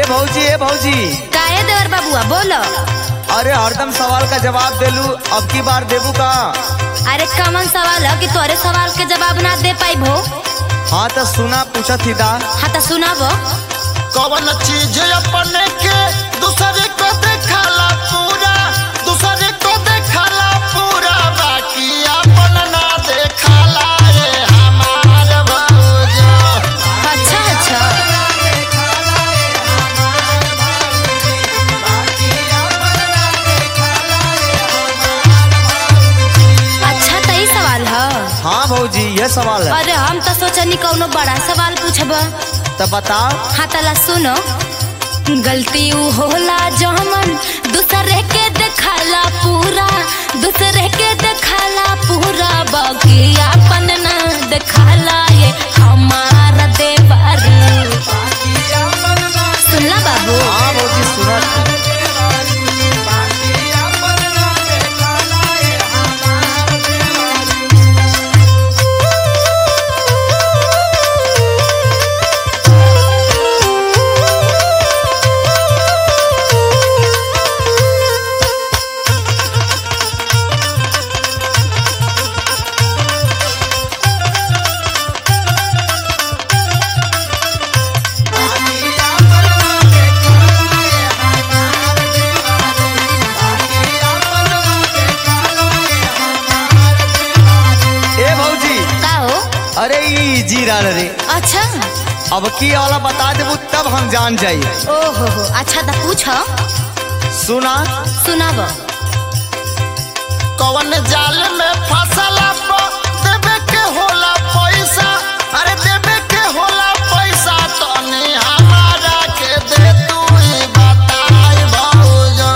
ए भौजी काहे देवर बाबुआ बोलो। अरे हरदम सवाल का जवाब देलू, अब की बार देबू का? अरे कमन सवाल है कि तोरे सवाल के जवाब ना दे पाई भो। हाँ तो सुना पूछत ही दा। हाँ तो सुनाबो। कौन चीज अपने के दूसरे को देखाला पूरा, दूसरे को देखाला पूरा, बाकी अपन ना देखाला रे हमार भौजा। अच्छा अच्छा अच्छा तो ई सवाल है। हाँ भौजी ये सवाल है। अरे हम तो सोचनी कौनो बड़ा सवाल पूछब। तो बताओ। हाँ तला सुनो। गलती उ होला जमन दूसरे के देखाला पूरा, दूसरे के देखाला पूरा, बाकी अपन ना देखाला ये हमारा देवर। सुनला बाबू। हाँ भौजी सुनत। अरे जीरा रे। अच्छा अब की वाला बता देबू तब हम जान जाइए। ओहो हो अच्छा तो पूछो। सुना सुनाबो। कौन जाल में फसला देवे के होला पैसा, अरे देवे के होला पैसा, तनी हमारा के दे तू ही बताई भौजा।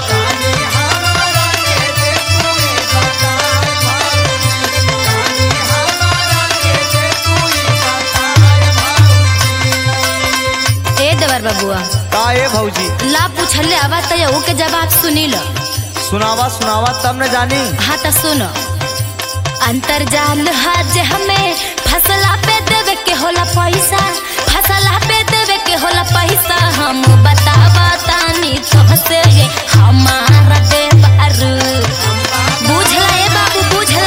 बबुआ का ए भौजी ला पूछले आवा तो के जवाब सुनी लो। सुनावा सुनावा तब न जानी। हाँ तो सुनो। अंतरजाल हाज हमें फसला पे देवे के होला पैसा, फसला पे देवे के होला पैसा, हम बतावा तानी तुमसे ये हमारा देवर। बुझला ए बाबू बुझला।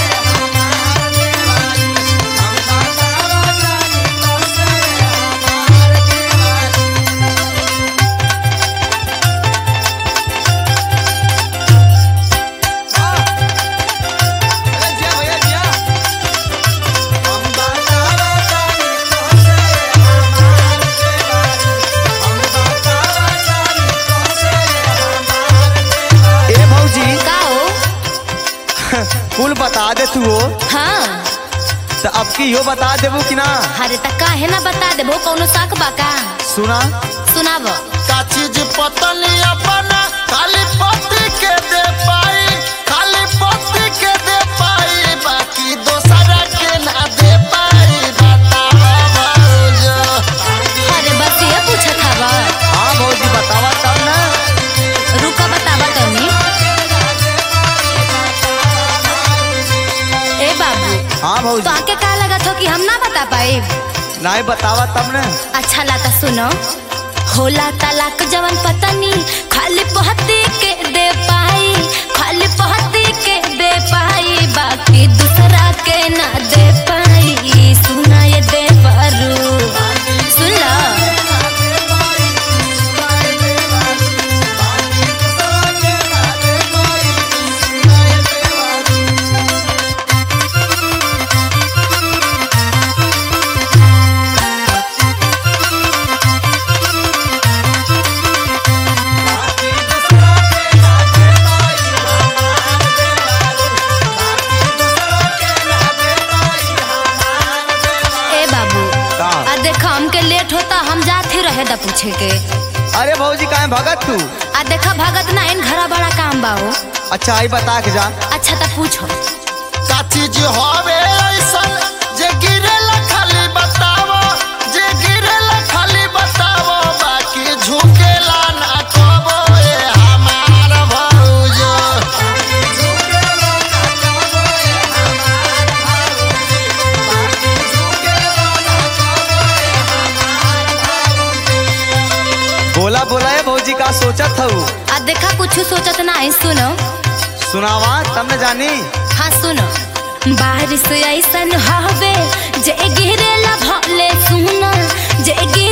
कुल बता दे तू हो। हाँ तो अब की यो बता देबू कि ना? अरे तो काहे ना बता देबो, कौनो शक बा का? सुना सुनाबो। का चीज पतनी अपना खाली पति के दे पाई, खाली पति के दे पाई, बाकी दूसरा के ना दे पाई, बतावा भौजा। अरे बस ये पूछत हवा। हाँ भौजी बतावा तब ना। रुका बतावा तनी। ए बाबू। हाँ भौजी। तो आके का लगा तो कि हम ना बता पाए? नहीं बतावा तब ना। अच्छा लाता सुनो। होला तलाक जवन पतनी खाली पहती के दे पाई, खाली पहती के दे पाई, बाकी दूसरा के ना दे पाई। सुना ये देवरू सुन लो। पूछे के। अरे भौजी काहे भगत तू? आ देखा भगत ना इन घरा बड़ा काम बाओ। अच्छा आई बता के जा। अच्छा तो पूछो। का चीज होवे ऐसन जे गिरेला खाली बतावो, जे गिरेला खाली बतावो, बाकी झुकेला ना कबो ए हमार भौजा। बोला बोला है भौजी का सोचत हूँ। आ देखा कुछ सोचत नहीं, सुनो सुनावा तब न जानी। हाँ सुनो, बारिश ऐसन हवे जे गिरेला भले, सुनो जे